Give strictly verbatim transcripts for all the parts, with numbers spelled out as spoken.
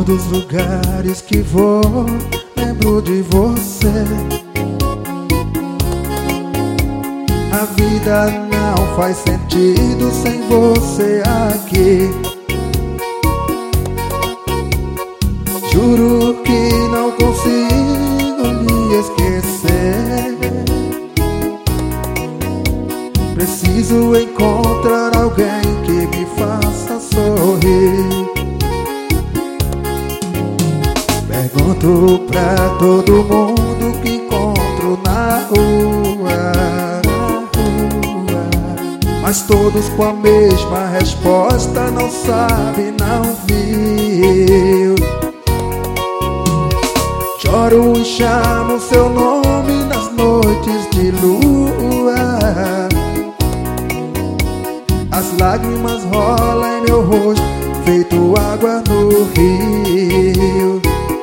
todos os lugares que vou, lembro de você. A vida não faz sentido sem você aqui. Juro que não consigo me esquecer. Preciso encontrar alguém que me faça sorrir. Pergunto pra todo mundo que encontro na rua, mas todos com a mesma resposta: não sabe, não viu. Choro e chamo seu nome nas noites de lua. As lágrimas rolam em meu rosto, feito água no rio.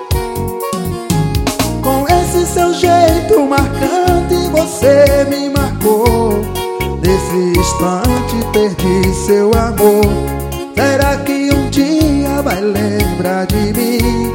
Com esse seu jeito marcante você me marcou. Nesse instante perdi seu amor. Será que um dia vai lembrar de mim?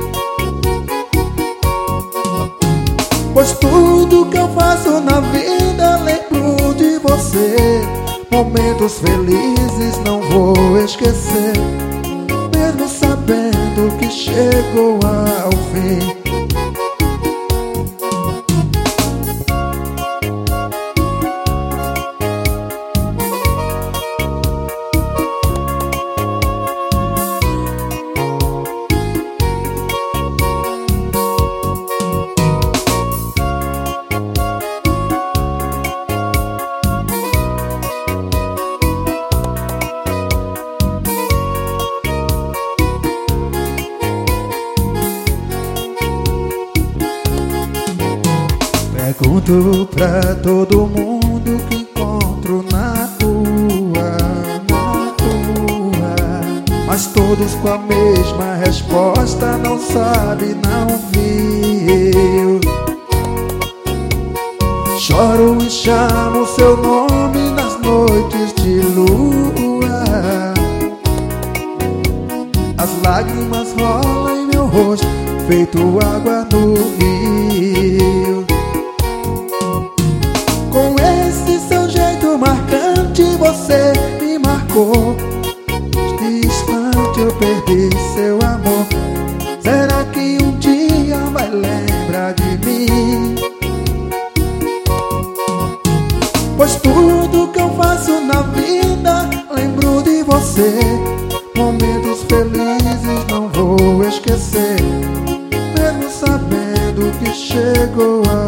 Pois tudo que eu faço na vida lembro de você. Momentos felizes não vou esquecer, mesmo sabendo que chegou ao fim. Pergunto pra todo mundo que encontro na rua, na rua, mas todos com a mesma resposta: não sabe, não viu. Choro e chamo seu nome nas noites de lua. As lágrimas rolam em meu rosto, feito água no rio. Com esse seu jeito marcante você me marcou. Distante eu perdi seu amor. Será que um dia vai lembrar de mim? Pois tudo que eu faço na vida lembro de você. Momentos felizes não vou esquecer, mesmo sabendo que chegou a